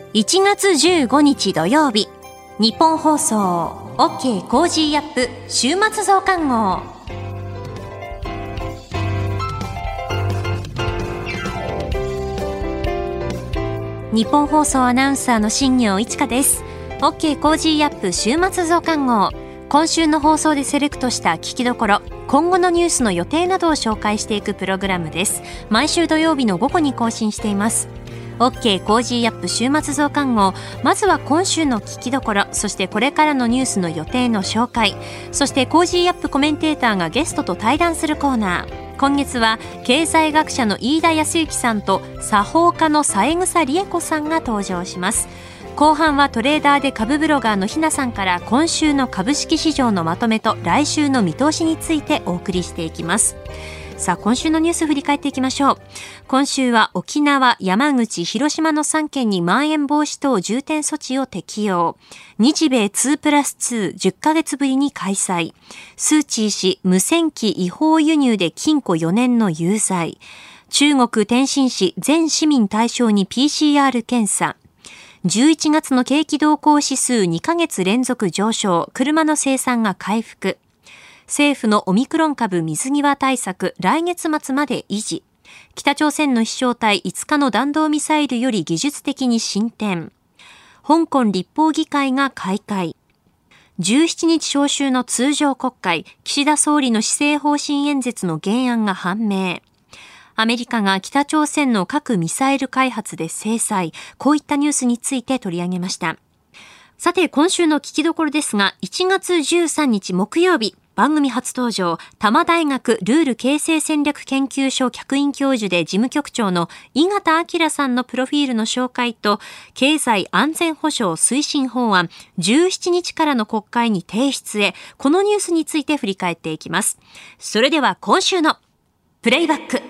1月15日土曜日、日本放送 OK コージーアップ週末増刊号。日本放送アナウンサーの新業一華です。 OK コージーアップ週末増刊号、今週の放送でセレクトした聞きどころ、今後のニュースの予定などを紹介していくプログラムです。毎週土曜日の午後に更新しています。 OK コージーアップ週末増刊号、まずは今週の聞きどころ、そしてこれからのニュースの予定の紹介、そしてコージーアップコメンテーターがゲストと対談するコーナー。今月は経済学者の飯田康之さんと作法家の三枝理恵子さんが登場します。後半はトレーダーで株ブロガーのひなさんから今週の株式市場のまとめと来週の見通しについてお送りしていきます。さあ、今週のニュース振り返っていきましょう。今週は沖縄、山口、広島の3県にまん延防止等重点措置を適用。日米 2+2 10ヶ月ぶりに開催。スー・チー氏無線機違法輸入で禁錮4年の有罪。中国天津市全市民対象に PCR 検査。11月の景気動向指数2ヶ月連続上昇。車の生産が回復。政府のオミクロン株水際対策、来月末まで維持。北朝鮮の飛翔体5日の弾道ミサイルより技術的に進展。香港立法議会が開会。17日召集の通常国会、岸田総理の施政方針演説の原案が判明。アメリカが北朝鮮の核ミサイル開発で制裁。こういったニュースについて取り上げました。さて、今週の聞きどころですが、1月13日木曜日、番組初登場、多摩大学ルール形成戦略研究所客員教授で事務局長の井形明さんのプロフィールの紹介と、経済安全保障推進法案17日からの国会に提出へ、このニュースについて振り返っていきます。それでは今週のプレイバック。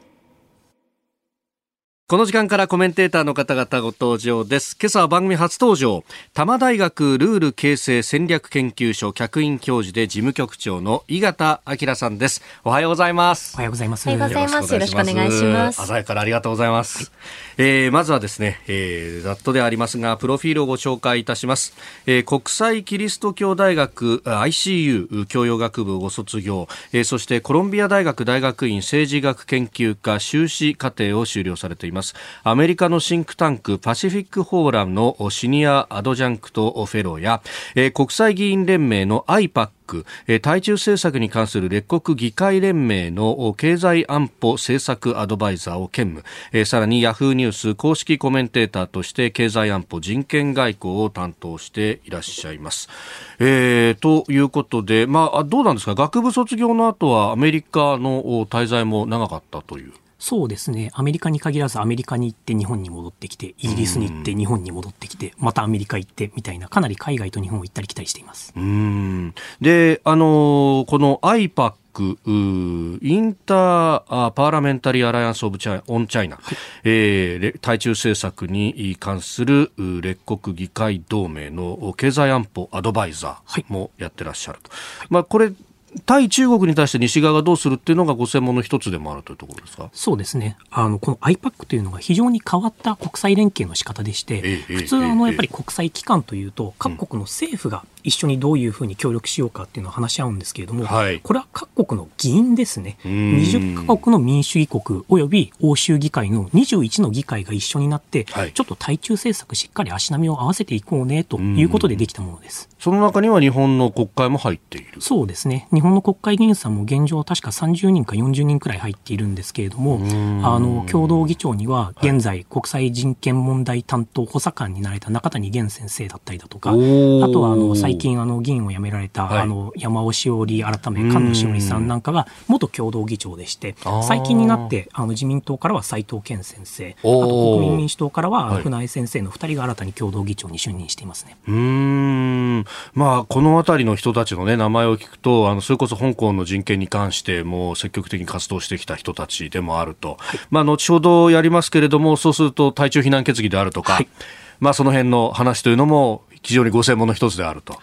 この時間からコメンテーターの方々ご登場です。今朝は番組初登場、多摩大学ルール形成戦略研究所客員教授で事務局長の井形明さんです。おはようございます。 おはようございます。 おはようございます。よろしくお願いします。 鮮やかなありがとうございます。まずはですね、ざっとでありますがプロフィールをご紹介いたします。国際キリスト教大学 ICU 教養学部をご卒業、そしてコロンビア大学大学院政治学研究科修士課程を修了されています。アメリカのシンクタンクパシフィックフォーラムのシニアアドジャンクトフェローや、国際議員連盟の IPAC、対中政策に関する列国議会連盟の経済安保政策アドバイザーを兼務、さらにヤフーニュース公式コメンテーターとして経済安保人権外交を担当していらっしゃいます。ということで、どうなんですか、学部卒業の後はアメリカの滞在も長かったという。 そうですね。アメリカに限らずアメリカに行って日本に戻ってきて、イギリスに行って日本に戻ってきて、またアメリカ行ってみたいな、かなり海外と日本を行ったり来たりしています。 で、この IPAC、インターパーラメンタリーアライアンスオブチャオンチャイナ、対中政策に関する列国議会同盟の経済安保アドバイザーもやってらっしゃると。これ対中国に対して西側がどうするっていうのがご専門の一つでもあるというところですか。 そうですね。この IPAC というのが非常に変わった国際連携の仕方でして、普通やっぱり国際機関というと各国の政府が一緒にどういうふうに協力しようかっていうのを話し合うんですけれども、これは各国の議員ですね。20カ国の民主議国および欧州議会の21の議会が一緒になって、ちょっと対中政策しっかり足並みを合わせていこうねということでできたものです。 その中には日本の国会も入っている。 そうですね。日本の国会議員さんも現状確か30人か40人くらい入っているんですけれども、共同議長には現在国際人権問題担当補佐官になられた中谷元先生だったりだとか、あとは最近議員を辞められた、山尾志織改め菅野志織さんなんかが元共同議長でして、最近になって自民党からは斉藤健先生、あと国民民主党からは船江先生の2人が新たに共同議長に就任していますね。 このあたりの人たちの、名前を聞くとそれこそ香港の人権に関しても積極的に活動してきた人たちでもあると、後ほどやりますけれども、そうすると対中非難決議であるとか、その辺の話というのも非常にご専門の一つであると。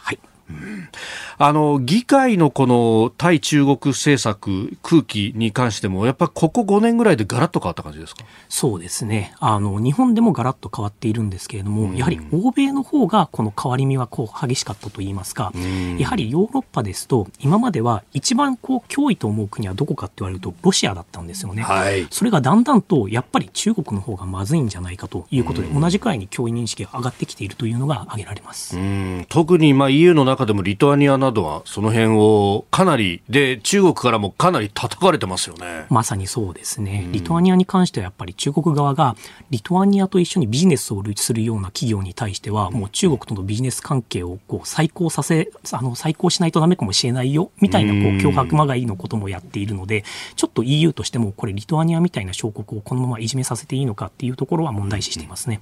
議会のこの対中国政策空気に関してもやっぱりここ5年ぐらいでガラッと変わった感じですか？ そうですね。日本でもガラッと変わっているんですけれども、やはり欧米の方がこの変わり身は激しかったといいますか、やはりヨーロッパですと今までは一番脅威と思う国はどこかって言われるとロシアだったんですよね。はい、それがだんだんとやっぱり中国の方がまずいんじゃないかということで、同じくらいに脅威認識が上がってきているというのが挙げられます。 特にEU の中でもリトアニアなどはその辺をかなりで、中国からもかなり叩かれてますよね。 まさにそうですね。リトアニアに関してはやっぱり中国側がリトアニアと一緒にビジネスをするような企業に対してはもう中国とのビジネス関係を再考しないとダメかもしれないよみたいな脅迫まがいのこともやっているので、ちょっと EU としてもこれリトアニアみたいな小国をこのままいじめさせていいのかっていうところは問題視していますね。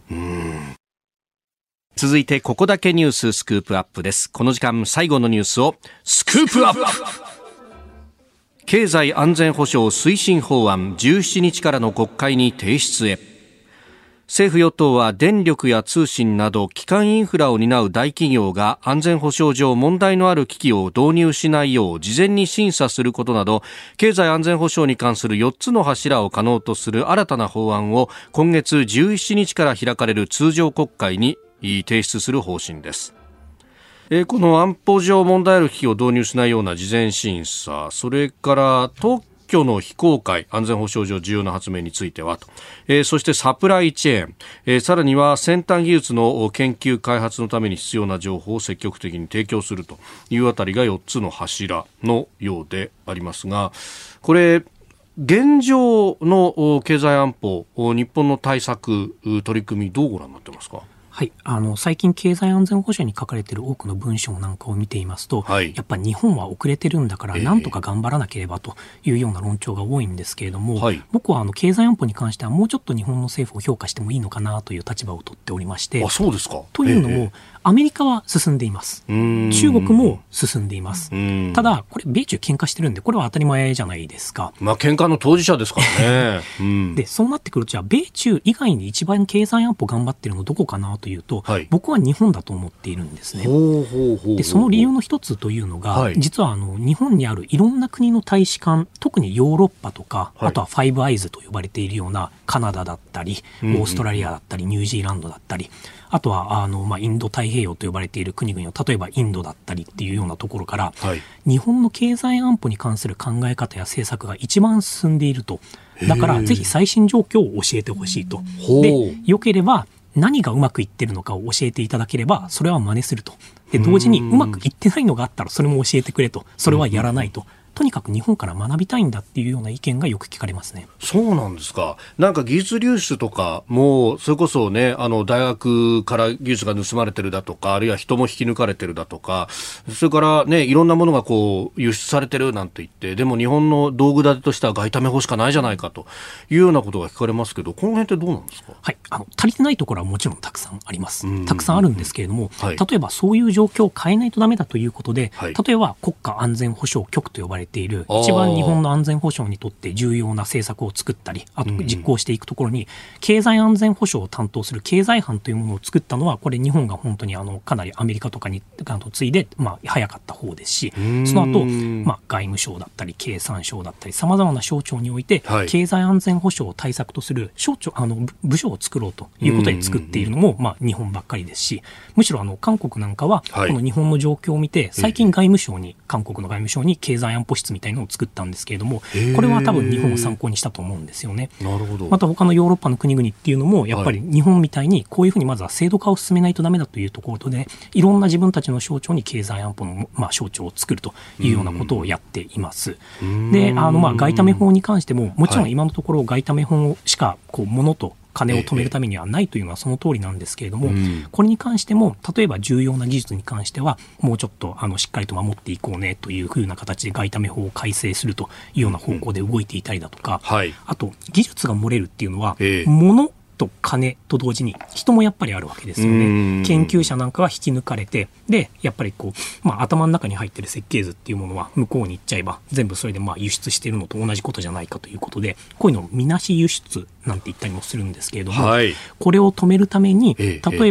続いてここだけニューススクープアップです。この時間最後のニュースをスクープアップ。経済安全保障推進法案17日からの国会に提出へ。政府与党は電力や通信など基幹インフラを担う大企業が安全保障上問題のある機器を導入しないよう事前に審査することなど、経済安全保障に関する4つの柱を可能とする新たな法案を今月17日から開かれる通常国会に提出する方針です。この安保上問題ある機器を導入しないような事前審査、それから特許の非公開、安全保障上重要な発明についてはと、そしてサプライチェーン、さらには先端技術の研究開発のために必要な情報を積極的に提供するというあたりが4つの柱のようでありますが、これ現状の経済安保、日本の対策取り組みどうご覧になってますか？ はい、最近経済安全保障に書かれている多くの文章なんかを見ていますと、やっぱり日本は遅れてるんだからなんとか頑張らなければというような論調が多いんですけれども、僕は経済安保に関してはもうちょっと日本の政府を評価してもいいのかなという立場を取っておりまして。 あ、そうですか。 というのも、アメリカは進んでいます。中国も進んでいます。ただこれ米中喧嘩してるんでこれは当たり前じゃないですか。 喧嘩の当事者ですからね。 でそうなってくると、じゃあ米中以外に一番経済安保頑張ってるのどこかなというと、僕は日本だと思っているんですね。でその理由の一つというのが、実は日本にあるいろんな国の大使館、特にヨーロッパとか、あとはファイブアイズと呼ばれているようなカナダだったりオーストラリアだったりニュージーランドだったり、あとはインド太平洋と呼ばれている国々を例えばインドだったりっていうようなところから、日本の経済安保に関する考え方や政策が一番進んでいると。だからぜひ最新状況を教えてほしいと。でよければ何がうまくいってるのかを教えていただければそれは真似すると。で同時にうまくいってないのがあったらそれも教えてくれと。それはやらないと。とにかく日本から学びたいんだっていうような意見がよく聞かれますね。 そうなんですか。なんか技術流出とかもそれこそね、大学から技術が盗まれてるだとか、あるいは人も引き抜かれてるだとか、それからね、いろんなものが輸出されてるなんて言って、でも日本の道具立てとしては外為法しかないじゃないかというようなことが聞かれますけど、この辺ってどうなんですか？ はい、足りてないところはもちろんたくさんあります。たくさんあるんですけれども、例えばそういう状況を変えないとダメだということで、例えば国家安全保障局と呼ばれている一番日本の安全保障にとって重要な政策を作ったり、あと実行していくところに経済安全保障を担当する経済班というものを作ったのは、これ日本が本当にかなりアメリカとかに次いで早かった方ですし、その後外務省だったり経産省だったりさまざまな省庁において経済安全保障を対策とする省庁部署を作ろうということで作っているのも日本ばっかりですし、むしろ韓国なんかはこの日本の状況を見て最近外務省に韓国の外務省に経済安保室みたいなのを作ったんですけれども、これは多分日本を参考にしたと思うんですよね。 なるほど。 また他のヨーロッパの国々っていうのもやっぱり日本みたいにこういうふうにまずは制度化を進めないとダメだというところで、いろんな自分たちの省庁に経済安保の省庁を作るというようなことをやっています。で外為法に関してももちろん今のところ外為法しか物と金を止めるためにはないというのはその通りなんですけれども、これに関しても例えば重要な技術に関してはもうちょっとしっかりと守っていこうねというふうな形で外為法を改正するというような方向で動いていたりだとか、あと技術が漏れるっていうのは物と金と同時に人もやっぱりあるわけですよね。研究者なんかは引き抜かれて、でやっぱり頭の中に入ってる設計図っていうものは向こうに行っちゃえば全部それで輸出しているのと同じことじゃないかということで、こういうのをみなし輸出なんて言ったりもするんですけれども、これを止めるために例えば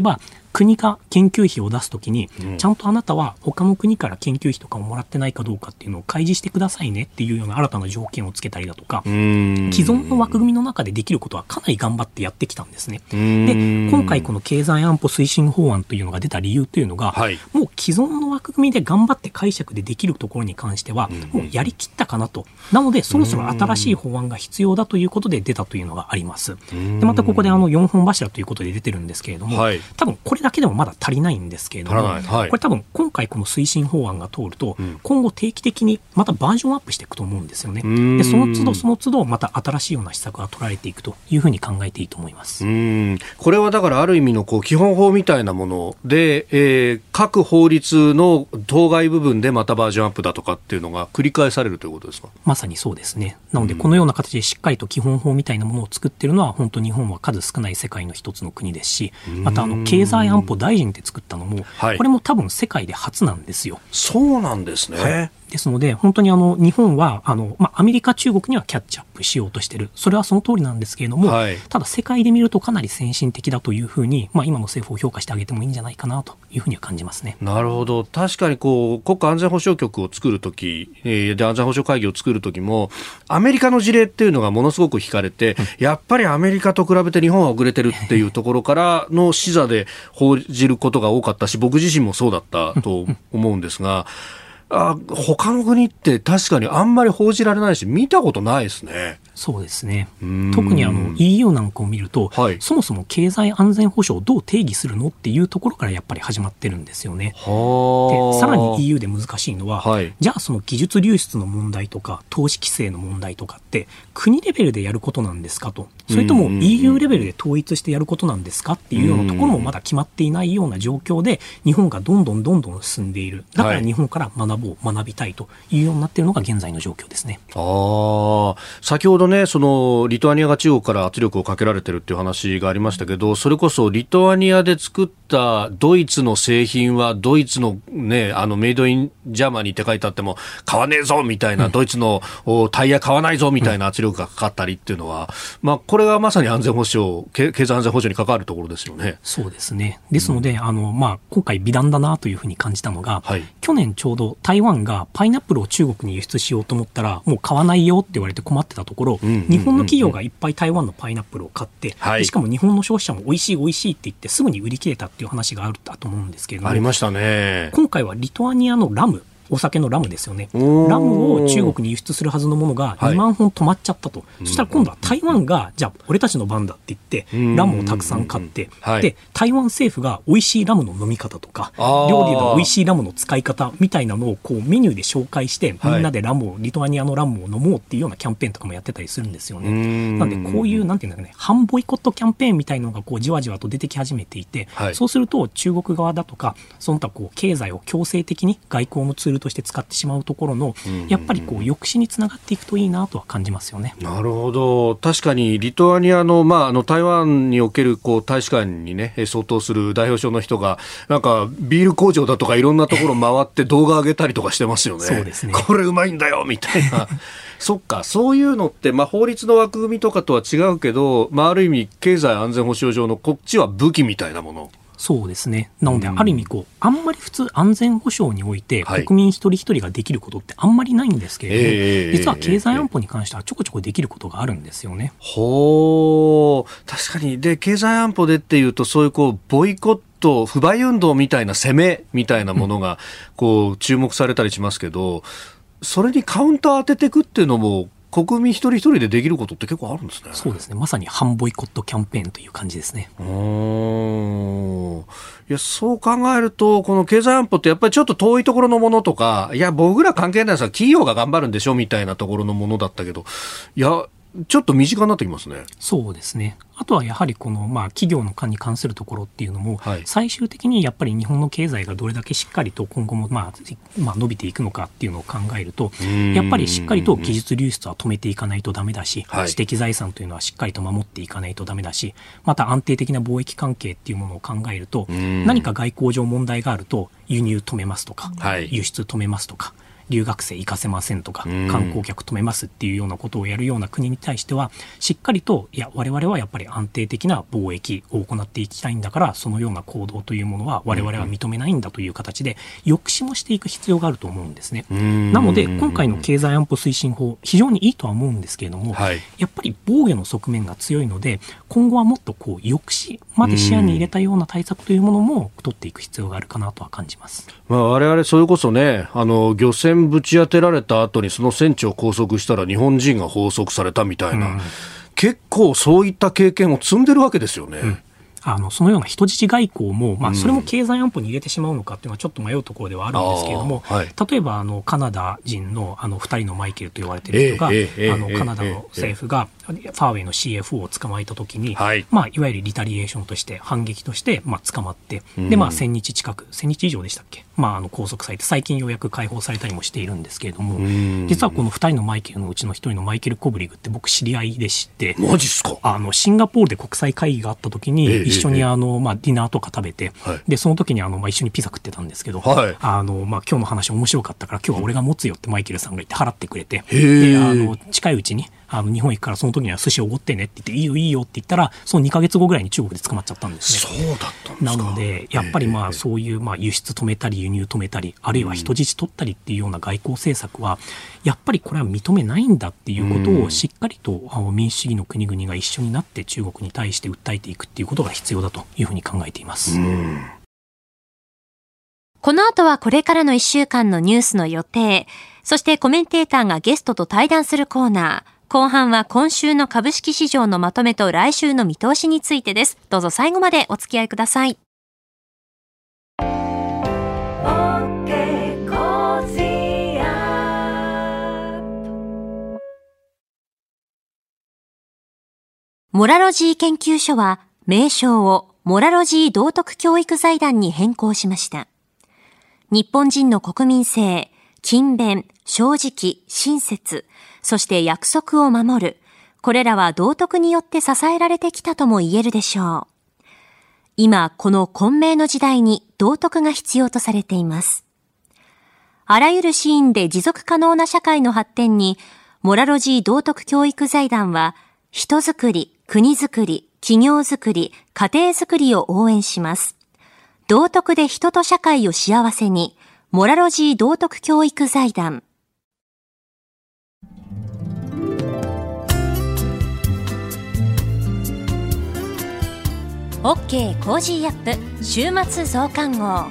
国が研究費を出すときに、ちゃんとあなたは他の国から研究費とかをもらってないかどうかっていうのを開示してくださいねっていうような新たな条件をつけたりだとか、既存の枠組みの中でできることはかなり頑張ってやってきたんですね。で、今回この経済安保推進法案というのが出た理由というのが、もう既存の枠組みで頑張って解釈でできるところに関しては、もうやりきったかなと。なので、そろそろ新しい法案が必要だということで出たというのがあります。で、またここで4本柱ということで出てるんですけれども、多分これだけでもまだ足りないんですけれども、これ多分今回この推進法案が通ると、今後定期的にまたバージョンアップしていくと思うんですよね。で、その都度また新しいような施策が取られていくというふうに考えていいと思います。 これはだからある意味の基本法みたいなもので、各法律の当該部分でまたバージョンアップだとかっていうのが繰り返されるということですか？ まさにそうですね。なのでこのような形でしっかりと基本法みたいなものを作っているのは本当日本は数少ない世界の一つの国ですし、また経済安保大臣って作ったのも、これも多分世界で初なんですよ。 そうなんですね。 ですので、本当に日本はアメリカ、中国にはキャッチアップしようとしている。それはその通りなんですけれども、ただ世界で見るとかなり先進的だというふうに、今の政府を評価してあげてもいいんじゃないかなというふうには感じますね。 なるほど。確かに国家安全保障局を作るとき、で安全保障会議を作るときも、アメリカの事例っていうのがものすごく惹かれて、やっぱりアメリカと比べて日本は遅れてるっていうところからの視座で報じることが多かったし、僕自身もそうだったと思うんですが、他の国って確かにあんまり報じられないし見たことないですね。 そうですね。特にEU なんかを見ると、そもそも経済安全保障をどう定義するのっていうところからやっぱり始まってるんですよね。で、さらに EU で難しいのは、じゃあその技術流出の問題とか投資規制の問題とかって国レベルでやることなんですかと、それとも EU レベルで統一してやることなんですかっていうようなところもまだ決まっていないような状況で日本がどんどん進んでいる。だから日本から学びたいというようになっているのが現在の状況ですね。 先ほどね、そのリトアニアが中国から圧力をかけられてるっていう話がありましたけど、それこそリトアニアで作ったドイツの製品はドイツのね、メイドインジャーマニーって書いてあっても買わねえぞみたいな、ドイツのタイヤ買わないぞみたいな圧力がかかったりっていうのは、これがまさに安全保障、経済安全保障に関わるところですよね。 そうですね。ですので、今回美談だなというふうに感じたのが、去年ちょうど台湾がパイナップルを中国に輸出しようと思ったらもう買わないよって言われて困ってたところ、日本の企業がいっぱい台湾のパイナップルを買って、しかも日本の消費者も美味しい美味しいって言ってすぐに売り切れたっていう話があったと思うんですけれども、 ありましたね。 今回はリトアニアのラム、お酒のラムですよね。ラムを中国に輸出するはずのものが2万本止まっちゃったと。そしたら今度は台湾が、じゃあ俺たちの番だって言ってラムをたくさん買って、で台湾政府が美味しいラムの飲み方とか料理の美味しいラムの使い方みたいなのをメニューで紹介して、みんなでリトアニアのラムを飲もうっていうようなキャンペーンとかもやってたりするんですよね。なのでこういうなんていうんだろうね、反ボイコットキャンペーンみたいなのがじわじわと出てき始めていて、そうすると中国側だとかその他経済を強制的に外交のツールとして使ってしまうところのやっぱり抑止につながっていくといいなとは感じますよね。 なるほど。確かにリトアニアの、台湾における大使館にね相当する代表省の人がなんかビール工場だとかいろんなところ回って動画上げたりとかしてますよね。 そうですね。 これうまいんだよみたいなそっか、そういうのって、法律の枠組みとかとは違うけど、ある意味経済安全保障上のこっちは武器みたいなもの。 そうですね。なので、ある意味あんまり普通安全保障において国民一人一人ができることってあんまりないんですけれども、実は経済安保に関してはちょこちょこできることがあるんですよね。 確かに。で、経済安保でっていうと、そういうボイコット、不買運動みたいな攻めみたいなものが注目されたりしますけど、それにカウンター当てていくっていうのも国民一人一人でできることって結構あるんですね。 そうですね。まさに反ボイコットキャンペーンという感じですね。 いや、そう考えるとこの経済安保ってやっぱりちょっと遠いところのものとか、いや僕ら関係ないですが企業が頑張るんでしょみたいなところのものだったけど、いやちょっと身近になってきますね。 そうですね。あとはやはり企業の間に関するところっていうのも、最終的にやっぱり日本の経済がどれだけしっかりと今後も伸びていくのかっていうのを考えると、やっぱりしっかりと技術流出は止めていかないとダメだし、知的財産というのはしっかりと守っていかないとダメだし、また安定的な貿易関係っていうものを考えると、何か外交上問題があると輸入止めますとか、輸出止めますとか、 留学生行かせませんとか、観光客止めますっていうようなことをやるような国に対しては、しっかりと、いや、我々はやっぱり安定的な貿易を行っていきたいんだから、そのような行動というものは我々は認めないんだという形で、抑止もしていく必要があると思うんですね。なので、今回の経済安保推進法、非常にいいとは思うんですけれども、やっぱり防御の側面が強いので、今後はもっとこう抑止まで視野に入れたような対策というものも取っていく必要があるかなとは感じます。 我々それこそね、漁船ぶち当てられた後にその船長を拘束したら日本人が拘束されたみたいな、結構そういった経験を積んでるわけですよね。 そのような人質外交も、それも経済安保に入れてしまうのかっていうのはちょっと迷うところではあるんですけれども、例えばカナダ人の2人のマイケルと言われている人が、カナダの政府がファーウェイの CFO を捕まえたときに、いわゆるリタリエーションとして反撃として捕まって、で1000日近く、1000日以上でしたっけ、拘束されて最近ようやく解放されたりもしているんですけれども、実はこの2人のマイケルのうちの1人のマイケル・コブリグって僕知り合いでして、 マジっすか？ シンガポールで国際会議があったときに一緒にディナーとか食べて、でその時に一緒にピザ食ってたんですけど、今日の話面白かったから今日は俺が持つよってマイケルさんが言って払ってくれて、で近いうちに日本行くからその時には寿司おごってねって言って、いいよいいよって言ったら、その2ヶ月後ぐらいに中国で捕まっちゃったんですね。 そうだったんですか。 なのでやっぱりそういう輸出止めたり輸入止めたり、あるいは人質取ったりっていうような外交政策はやっぱりこれは認めないんだっていうことをしっかりと民主主義の国々が一緒になって中国に対して訴えていくっていうことが必要だというふうに考えています。 この後はこれからの1週間のニュースの予定、そしてコメンテーターがゲストと対談するコーナー、後半は今週の株式市場のまとめと来週の見通しについてです。どうぞ最後までお付き合いください。モラロジー研究所は名称をモラロジー道徳教育財団に変更しました。日本人の国民性、勤勉、正直、親切、そして約束を守る。これらは道徳によって支えられてきたとも言えるでしょう。今、この混迷の時代に道徳が必要とされています。あらゆるシーンで持続可能な社会の発展に、モラロジー道徳教育財団は、人づくり、国づくり、企業づくり、家庭づくりを応援します。道徳で人と社会を幸せに、モラロジー道徳教育財団。OK コージーアップ週末増刊号。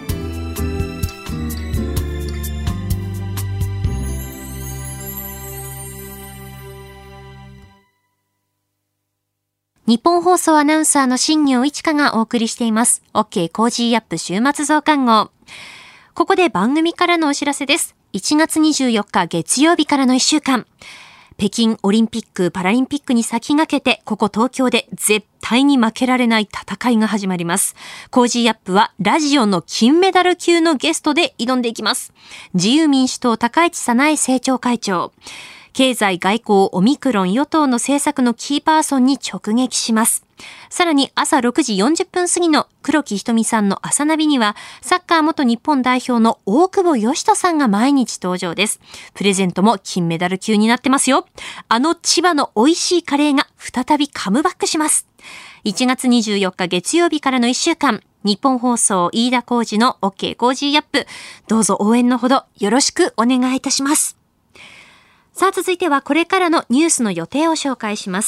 日本放送アナウンサーの新業一華がお送りしています。OK コージーアップ週末増刊号。ここで番組からのお知らせです。1月24日月曜日からの1週間。北京オリンピック・パラリンピックに先駆けて、ここ東京で絶対に負けられない戦いが始まります。コージーアップはラジオの金メダル級のゲストで挑んでいきます。自由民主党高市早苗政調会長。経済外交オミクロン与党の政策のキーパーソンに直撃します。さらに朝6時40分過ぎの黒木ひとみさんの朝ナビには、サッカー元日本代表の大久保嘉人さんが毎日登場です。プレゼントも金メダル級になってますよ。千葉の美味しいカレーが再びカムバックします。1月24日月曜日からの1週間、日本放送飯田浩司の OK コージーアップ、どうぞ応援のほどよろしくお願いいたします。さあ続いてはこれからのニュースの予定を紹介します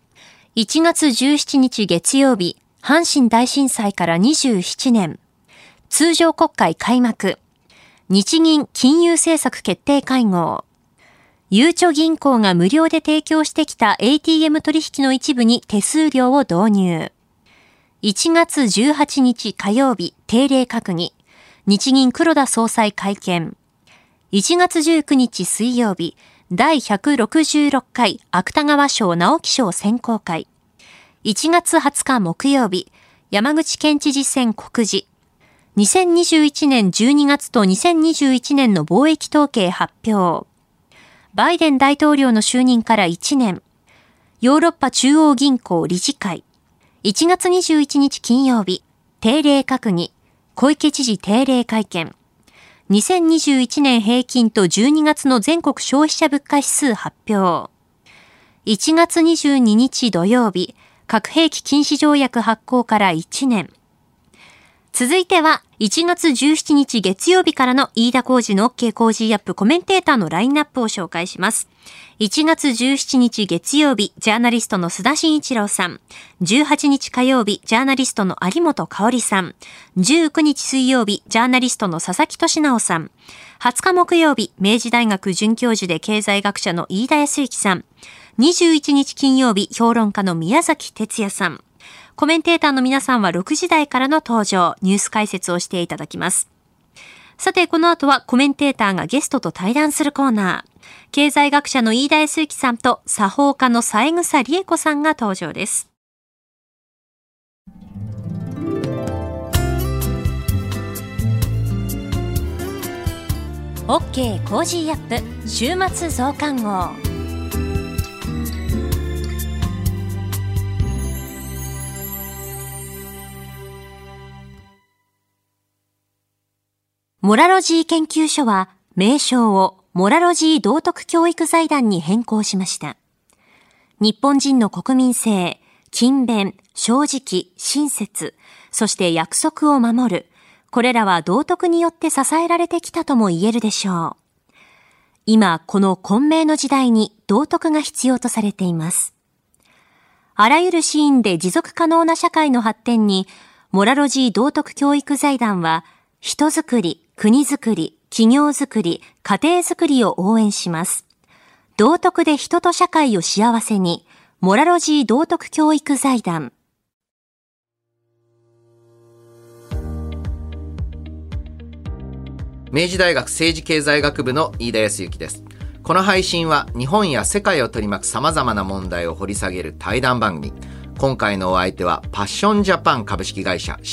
。1月17日月曜日、阪神大震災から27年。通常国会開幕。日銀金融政策決定会合。ゆうちょ銀行が無料で提供してきた ATM 取引の一部に手数料を導入。1月18日火曜日、定例閣議。日銀黒田総裁会見。1月19日水曜日、第166回芥川賞直木賞選考会。1月20日木曜日、山口県知事選告示。2021年12月と2021年の貿易統計発表。バイデン大統領の就任から1年。ヨーロッパ中央銀行理事会。1月21日金曜日、定例閣議。小池知事定例会見。 2021年平均と12月の全国消費者物価指数発表。1月22日土曜日、核兵器禁止条約発効から1年。続いては、1月17日月曜日からの飯田浩司の OK コージーアップコメンテーターのラインナップを紹介します。1月17日月曜日、ジャーナリストの須田慎一郎さん。18日火曜日、ジャーナリストの有本香里さん。19日水曜日、ジャーナリストの佐々木俊直さん。20日木曜日、明治大学准教授で経済学者の飯田康之さん。21日金曜日、評論家の宮崎哲也さん。コメンテーターの皆さんは6時台からの登場、ニュース解説をしていただきます。さて、この後はコメンテーターがゲストと対談するコーナー。経済学者の飯田康之さんと作法家の三枝理恵子さんが登場です。OK コージーアップ週末増刊号。モラロジー研究所は名称をモラロジー道徳教育財団に変更しました。日本人の国民性、勤勉、正直、親切、そして約束を守る。これらは道徳によって支えられてきたとも言えるでしょう。今、この混迷の時代に道徳が必要とされています。あらゆるシーンで持続可能な社会の発展に、モラロジー道徳教育財団は、人づくり、国づくり、企業づくり、家庭づくりを応援します。道徳で人と社会を幸せに、モラロジー道徳教育財団。 明治大学政治経済学部の飯田康之です。この配信は日本や世界を取り巻く様々な問題を掘り下げる対談番組。今回のお相手はパッションジャパン株式会社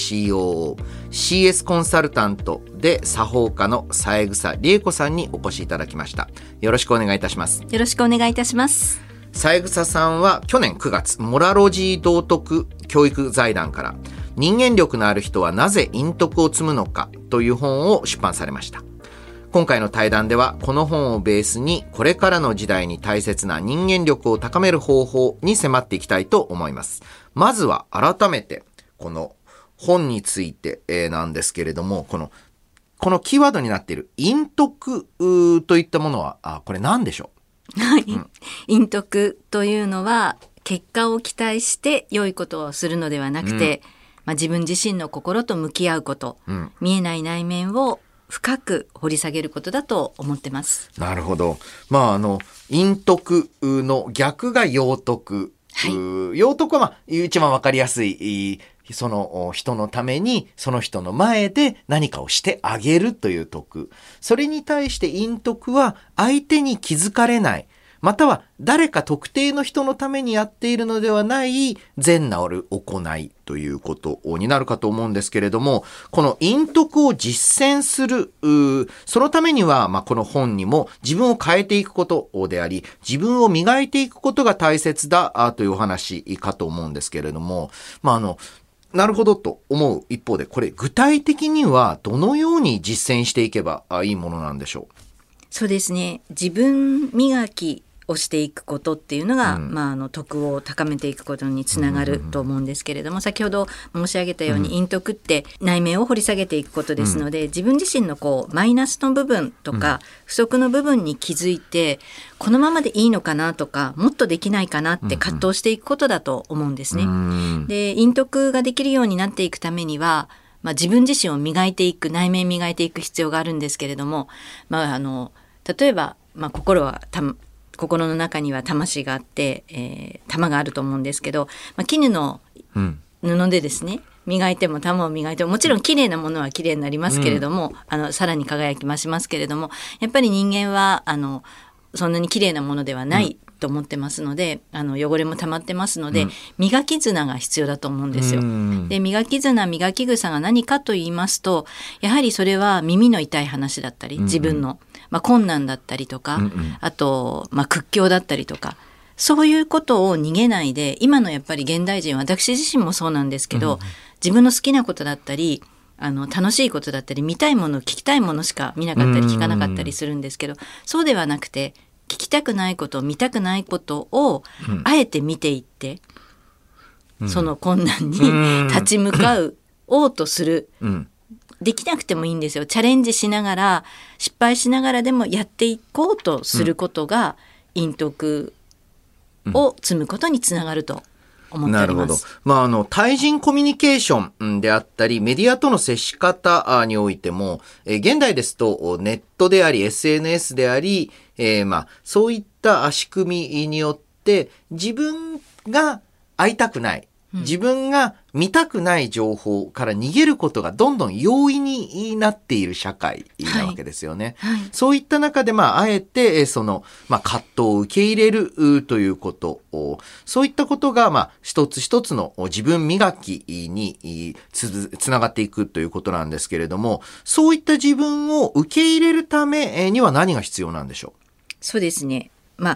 COO、CS コンサルタントで作法家の三枝理恵子さんにお越しいただきました。よろしくお願いいたします。 よろしくお願いいたします。 三枝さんは去年9月、モラロジー道徳教育財団から人間力のある人はなぜ陰徳を積むのかという本を出版されました。今回の対談ではこの本をベースにこれからの時代に大切な人間力を高める方法に迫っていきたいと思います。まずは改めてこの本についてなんですけれども、このキーワードになっている陰徳といったものはこれ何でしょう？ はい、陰徳というのは結果を期待して良いことをするのではなくて、自分自身の心と向き合うこと、見えない内面を深く掘り下げることだと思ってます。 なるほど。陰徳の逆が陽徳。はい、陽徳は一番わかりやすい、その人のためにその人の前で何かをしてあげるという徳。それに対して陰徳は相手に気づかれない。または誰か特定の人のためにやっているのではない善なる行いということになるかと思うんですけれども、この陰徳を実践する、そのためには、この本にも自分を変えていくことであり、自分を磨いていくことが大切だというお話かと思うんですけれども、なるほどと思う一方で、これ具体的にはどのように実践していけばいいものなんでしょう？ そうですね。自分磨きをしていくことっていうのが、徳を高めていくことにつながると思うんですけれども、先ほど申し上げたように陰徳って内面を掘り下げていくことですので、自分自身のマイナスの部分とか、不足の部分に気づいて、このままでいいのかなとか、もっとできないかなって葛藤していくことだと思うんですね。で、陰徳ができるようになっていくためには、自分自身を磨いていく、内面磨いていく必要があるんですけれども、例えば、心の中には魂があって、玉があると思うんですけど、絹の布でですね、磨いても玉を磨いても、もちろん綺麗なものは綺麗になりますけれども、さらに輝き増しますけれども、やっぱり人間はそんなに綺麗なものではないと思ってますので、汚れも溜まってますので、磨き綱が必要だと思うんですよ。で、磨き綱、磨き草が何かと言いますと、やはりそれは耳の痛い話だったり、自分の困難だったりとか、あと、屈強だったりとか、そういうことを逃げないで、今のやっぱり現代人、私自身もそうなんですけど、自分の好きなことだったり、 楽しいことだったり見たいもの聞きたいものしか見なかったり聞かなかったりするんですけど、そうではなくて聞きたくないこと見たくないことをあえて見ていって、その困難に立ち向かおうとする、できなくてもいいんですよ。チャレンジしながら失敗しながらでもやっていこうとすることが、陰徳を積むことにつながると思っております。 なるほど。対人コミュニケーションであったり、メディアとの接し方においても、現代ですとネットであり SNS であり、そういった仕組みによって自分が会いたくない、自分が見たくない情報から逃げることがどんどん容易になっている社会なわけですよね。そういった中で、あえて、葛藤を受け入れるということ、そういったことが、一つ一つの自分磨きにつながっていくということなんですけれども、そういった自分を受け入れるためには何が必要なんでしょう？ そうですね。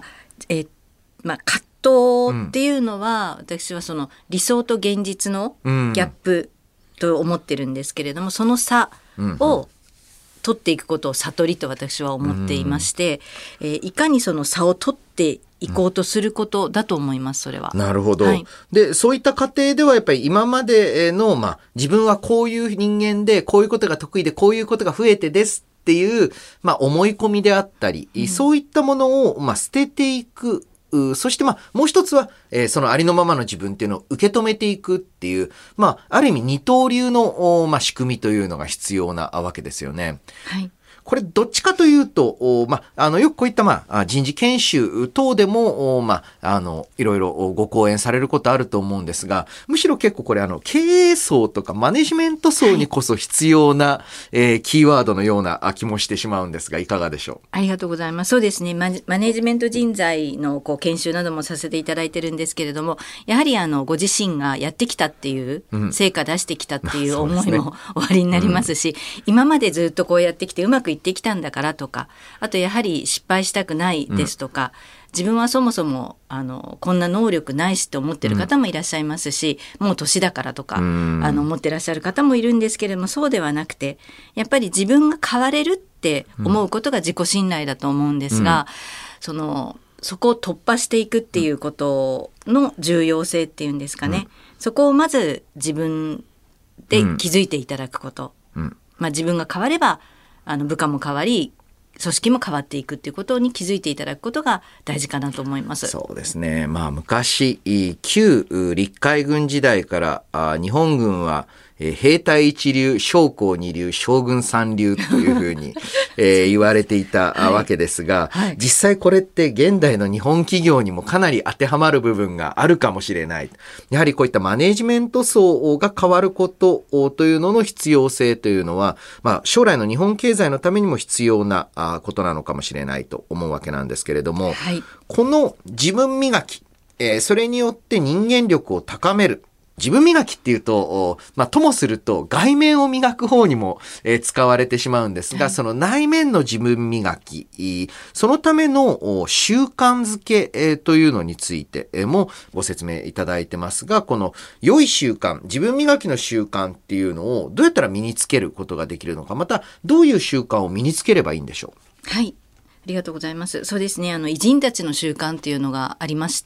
葛藤っていうのは、私はその理想と現実のギャップと思ってるんですけれども、その差を取っていくことを悟りと私は思っていまして、いかにその差を取っていこうとすることだと思います。それは。 なるほど。で、そういった過程ではやっぱり今までの、自分はこういう人間で、こういうことが得意で、こういうことが増えてですっていう、思い込みであったり、そういったものを、捨てていく。そしてもう一つは、そのありのままの自分っていうのを受け止めていくっていう、ある意味二刀流の、仕組みというのが必要なわけですよね。これどっちかというと、よくこういった人事研修等でも、いろいろご講演されることあると思うんですが、むしろ結構これ経営層とかマネジメント層にこそ必要な、キーワードのような気もしてしまうんですが、いかがでしょう？ ありがとうございます。そうですね。マネジメント人材の研修などもさせていただいてるんですけれども、やはりご自身がやってきたっていう、成果出してきたっていう思いもおありになりますし、今までずっとこうやってきてうまくいってきたんだからとか、あとやはり失敗したくないですとか、自分はそもそもこんな能力ないしと思ってる方もいらっしゃいますし、もう年だからとか思ってらっしゃる方もいるんですけれども、そうではなくて、やっぱり自分が変われるって思うことが自己信頼だと思うんですが、そこを突破していくっていうことの重要性っていうんですかね、そこをまず自分で気づいていただくこと、自分が変われば部下も変わり組織も変わっていくっていうことに気づいていただくことが大事かなと思います。 そうですね。昔旧陸海軍時代から日本軍は兵隊一流、将校二流、将軍三流というふうに、言われていたわけですが、実際これって現代の日本企業にもかなり当てはまる部分があるかもしれない。やはりこういったマネジメント層が変わることというのの必要性というのは、将来の日本経済のためにも必要なことなのかもしれないと思うわけなんですけれども、この自分磨き、それによって人間力を高める。自分磨きっていうと、ともすると外面を磨く方にも、使われてしまうんですが、その内面の自分磨き、そのための習慣づけ、というのについてもご説明いただいてますが、この良い習慣、自分磨きの習慣っていうのをどうやったら身につけることができるのか、またどういう習慣を身につければいいんでしょう？ はい。ありがとうございます。そうですね。偉人たちの習慣っていうのがありまして、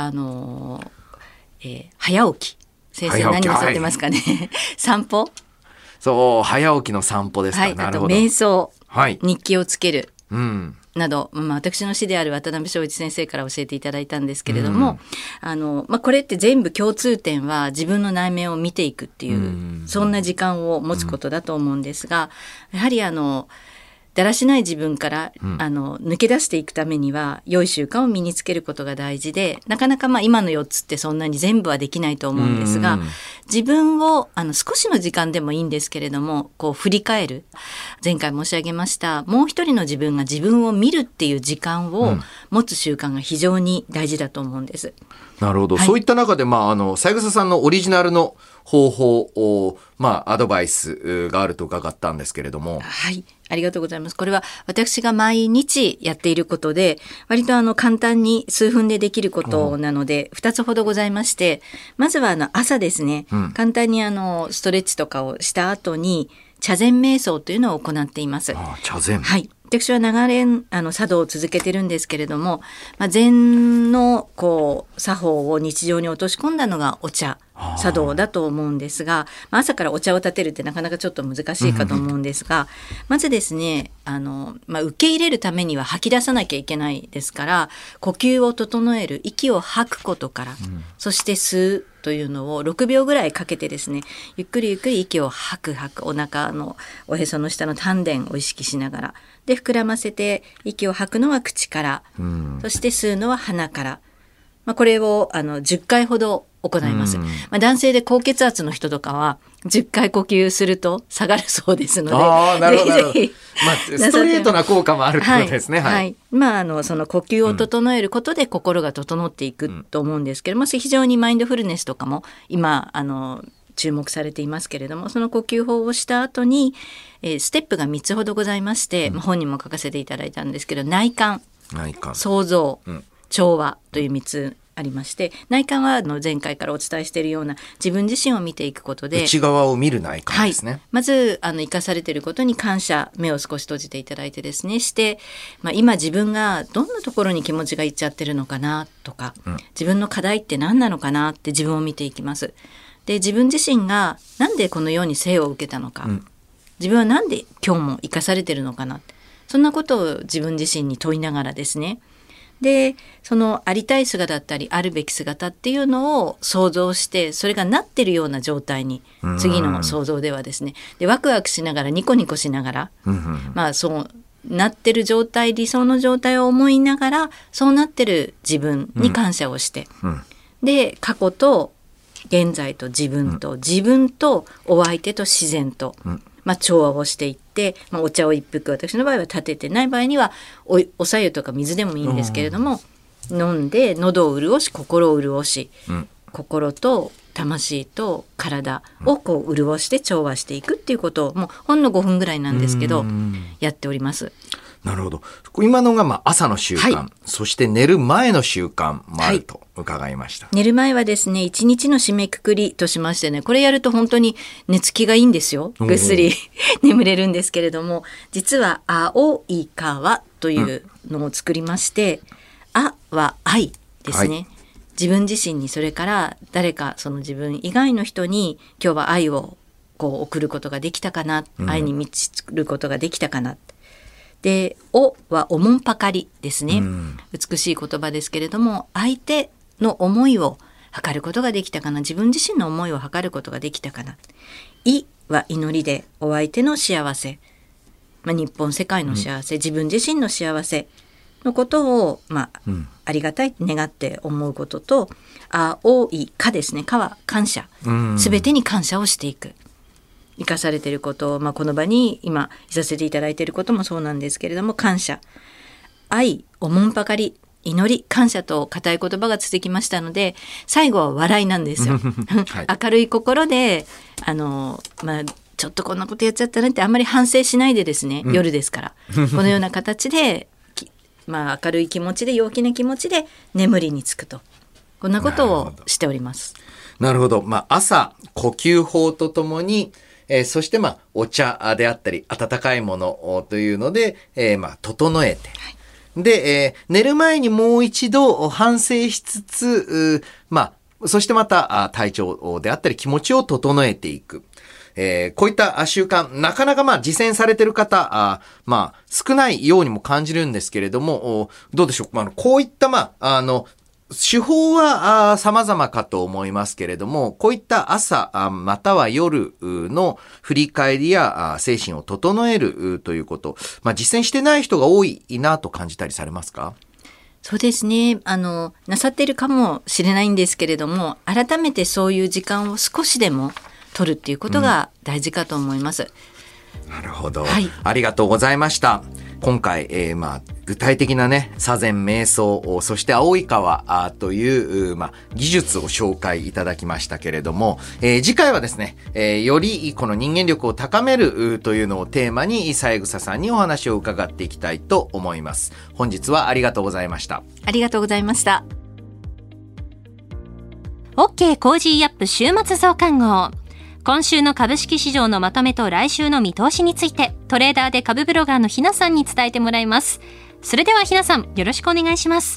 早起き。先生何なさってますかね。散歩。 そう、早起きの散歩ですか。なるほど。 あと瞑想、日記をつける。など、私の師である渡辺正一先生から教えていただいたんですけれども、これって全部共通点は自分の内面を見ていくっていう、そんな時間を持つことだと思うんですが、やはりだらしない自分から、抜け出していくためには良い習慣を身につけることが大事で、なかなか今の4つってそんなに全部はできないと思うんですが、自分を少しの時間でもいいんですけれども振り返る、前回申し上げましたもう一人の自分が自分を見るっていう時間を持つ習慣が非常に大事だと思うんです。 なるほど、そういった中で三枝さんのオリジナルの方法、アドバイスがあると伺ったんですけれども。 はい。ありがとうございます。これは私が毎日やっていることで、割と簡単に数分でできることなので、2つほどございまして、まずは朝ですね、簡単にストレッチとかをした後に、茶禅瞑想というのを行っています。 茶禅。 はい。私は長年茶道を続けてるんですけれども、禅の作法を日常に落とし込んだのがお茶茶道だと思うんですが、朝からお茶を立てるってなかなかちょっと難しいかと思うんですが、まずですね受け入れるためには吐き出さなきゃいけないですから、呼吸を整える、息を吐くことから、そして吸うというのを6秒ぐらいかけてですね、ゆっくりゆっくり息を吐くお腹のおへその下の丹田を意識しながら、で膨らませて息を吐くのは口から、そして吸うのは鼻から、これを10回ほど行います。男性で高血圧の人とかは10回呼吸すると下がるそうですので、 なるほどなるほどストレートな効果もあるってことですね。 はい。その呼吸を整えることで心が整っていくと思うんですけども、非常にマインドフルネスとかも今注目されていますけれども、その呼吸法をした後に、ステップが3つほどございまして、本にも書かせていただいたんですけど、内観、想像、調和という3つありまして、内観は前回からお伝えしているような自分自身を見ていくことで、 内側を見る内観ですね。 はい、まず生かされていることに感謝、目を少し閉じていただいてですねして、今自分がどんなところに気持ちがいっちゃってるのかなとか、自分の課題って何なのかなって自分を見ていきます。で、自分自身がなんでこのように生を受けたのか、自分はなんで今日も生かされてるのかな、そんなことを自分自身に問いながらですね、でそのありたい姿だったりあるべき姿っていうのを想像して、それがなってるような状態に、次の想像ではですね、でワクワクしながらニコニコしながら、そうなってる状態、理想の状態を思いながら、そうなってる自分に感謝をして、で過去と現在と自分と、自分とお相手と自然と、調和をしていって、お茶を一服、私の場合は立ててない場合には お白湯とか水でもいいんですけれども、飲んで喉を潤し心を潤し、心と魂と体を潤して調和していくっていうことを、もうほんの5分ぐらいなんですけどやっております。 なるほど。今のが朝の習慣、そして寝る前の習慣もあると伺いました。 寝る前はですね、一日の締めくくりとしましてね、これやると本当に寝つきがいいんですよ。ぐっすり眠れるんですけれども、実は青い川というのを作りまして、あは愛ですね。自分自身に、それから誰かその自分以外の人に今日は愛を送ることができたかな、愛に満ちることができたかな。で、おはおもんぱかりですね、美しい言葉ですけれども、相手の思いを測ることができたかな、自分自身の思いを測ることができたかな。いは祈りで、お相手の幸せ、日本世界の幸せ、自分自身の幸せのことを、ありがたい願って思うことと、青いかですね、かは感謝、すべてに感謝をしていく、生かされていることを、この場に今いさせていただいていることもそうなんですけれども、感謝、愛、おもんぱかり、祈り、感謝と固い言葉が続きましたので、最後は笑いなんですよ。明るい心でちょっとこんなことやっちゃったなってあんまり反省しないでですね、夜ですからこのような形で明るい気持ちで、陽気な気持ちで眠りにつくと、こんなことをしております。 なるほど。朝呼吸法とともにそしてお茶であったり温かいものというので、整えて、で、寝る前にもう一度反省しつつ、そしてまた体調であったり気持ちを整えていく。こういった習慣、なかなか実践されている方、少ないようにも感じるんですけれども、どうでしょう。こういった手法は様々かと思いますけれども、こういった朝または夜の振り返りや精神を整えるということ、実践してない人が多いなと感じたりされますか？ そうですね。なさっているかもしれないんですけれども、改めてそういう時間を少しでも取るっていうことが大事かと思います。 なるほど。ありがとうございました。今回、 具体的なね、左禅瞑想、そして青い川という、技術を紹介いただきましたけれども、次回はですね、よりこの人間力を高めるというのをテーマに、三枝さんにお話を伺っていきたいと思います。本日はありがとうございました。 ありがとうございました。 OK コージーアップ週末増刊号。今週の株式市場のまとめと来週の見通しについて、トレーダーで株ブロガーのひなさんに伝えてもらいます。それではひなさん、よろしくお願いします。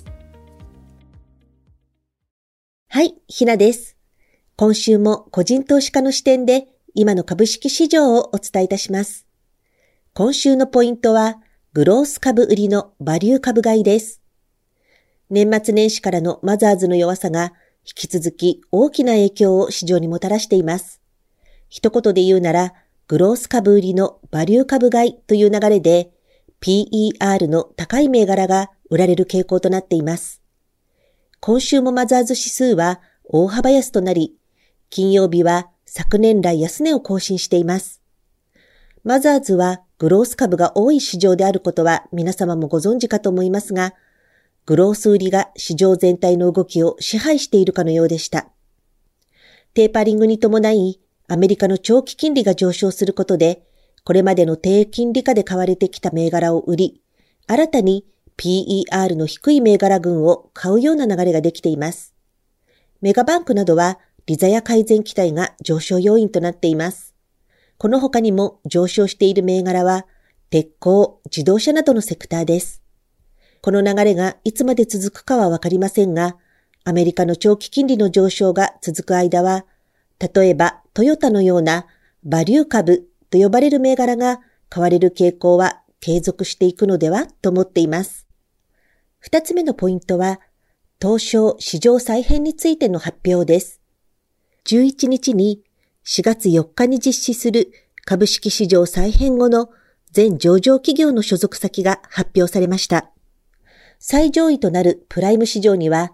はい、ひなです。今週も個人投資家の視点で今の株式市場をお伝えいたします。今週のポイントは、グロース株売りのバリュー株買いです。年末年始からのマザーズの弱さが引き続き大きな影響を市場にもたらしています。一言で言うなら、グロース株売りのバリュー株買いという流れで、PER の高い銘柄が売られる傾向となっています。今週もマザーズ指数は大幅安となり、金曜日は昨年来安値を更新しています。マザーズはグロース株が多い市場であることは皆様もご存知かと思いますが、グロース売りが市場全体の動きを支配しているかのようでした。テーパリングに伴い、アメリカの長期金利が上昇することで、これまでの低金利下で買われてきた銘柄を売り、新たに PER の低い銘柄群を買うような流れができています。メガバンクなどは利ざや改善期待が上昇要因となっています。この他にも上昇している銘柄は、鉄鋼、自動車などのセクターです。この流れがいつまで続くかはわかりませんが、アメリカの長期金利の上昇が続く間は、例えばトヨタのようなバリュー株と呼ばれる銘柄が買われる傾向は継続していくのではと思っています。二つ目のポイントは、東証市場再編についての発表です。11日に4月4日に実施する株式市場再編後の全上場企業の所属先が発表されました。最上位となるプライム市場には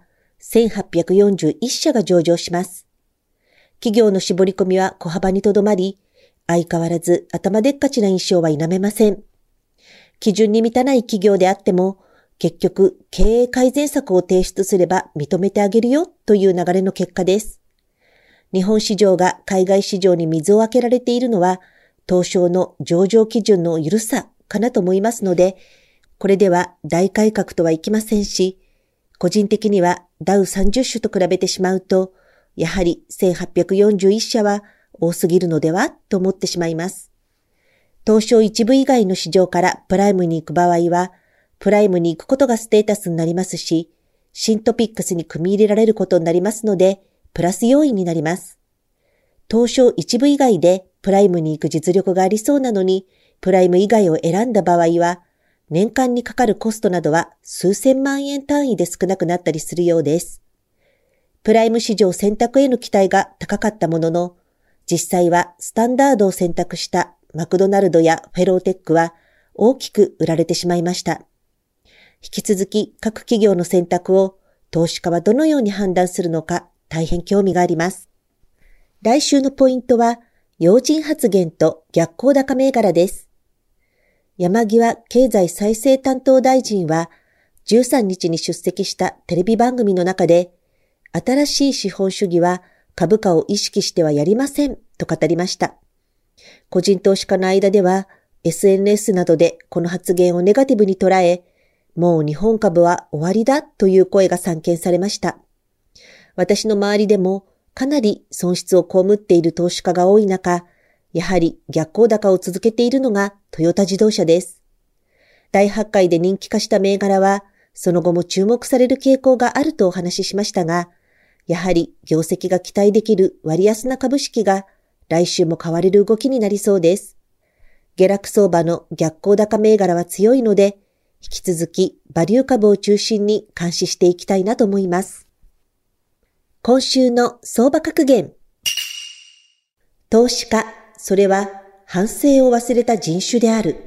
1841社が上場します。企業の絞り込みは小幅にとどまり、相変わらず頭でっかちな印象は否めません。基準に満たない企業であっても、結局経営改善策を提出すれば認めてあげるよという流れの結果です。日本市場が海外市場に水をあけられているのは、東証の上場基準の緩さかなと思いますので、これでは大改革とはいきませんし、個人的にはダウ30種と比べてしまうと、やはり1841社は多すぎるのではと思ってしまいます。東証一部以外の市場からプライムに行く場合は、プライムに行くことがステータスになりますし、新トピックスに組み入れられることになりますので、プラス要因になります。東証一部以外でプライムに行く実力がありそうなのに、プライム以外を選んだ場合は、年間にかかるコストなどは数千万円単位で少なくなったりするようです。プライム市場選択への期待が高かったものの、実際はスタンダードを選択したマクドナルドやフェローテックは大きく売られてしまいました。引き続き各企業の選択を投資家はどのように判断するのか大変興味があります。来週のポイントは、要人発言と逆行高銘柄です。山際経済再生担当大臣は13日に出席したテレビ番組の中で、新しい資本主義は株価を意識してはやりませんと語りました。個人投資家の間では SNS などでこの発言をネガティブに捉え、もう日本株は終わりだという声が散見されました。私の周りでもかなり損失を被っている投資家が多い中、やはり逆行高を続けているのがトヨタ自動車です。大発会で人気化した銘柄は、その後も注目される傾向があるとお話ししましたが、やはり業績が期待できる割安な株式が来週も買われる動きになりそうです。下落相場の逆行高銘柄は強いので、引き続きバリュー株を中心に監視していきたいなと思います。今週の相場格言。投資家、それは反省を忘れた人種である。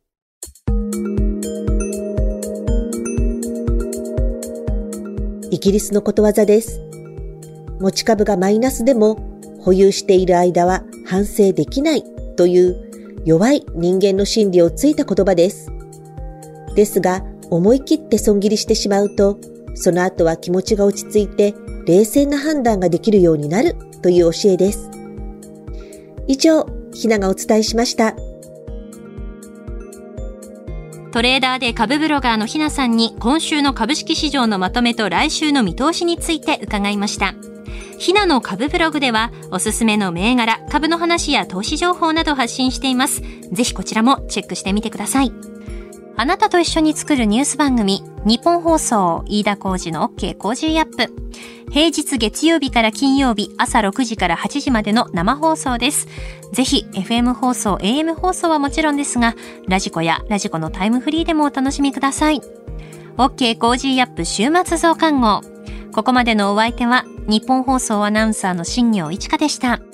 イギリスのことわざです。持ち株がマイナスでも保有している間は反省できないという弱い人間の心理をついた言葉です。ですが、 思い切って損切りしてしまうと、その後は気持ちが落ち着いて冷静な判断ができるようになるという教えです。以上、ひながお伝えしました。 トレーダーで株ブロガーのひなさんに今週の株式市場のまとめと来週の見通しについて伺いました。ひなの株ブログではおすすめの銘柄、株の話や投資情報など発信しています。ぜひこちらもチェックしてみてください。あなたと一緒に作るニュース番組、日本放送飯田浩司の OK コージーアップ。平日月曜日から金曜日朝6時から8時までの生放送です。ぜひ FM 放送、AM 放送はもちろんですが、ラジコやラジコのタイムフリーでもお楽しみください。OK コージーアップ週末増刊号。ここまでのお相手は日本放送アナウンサーの新業一華でした。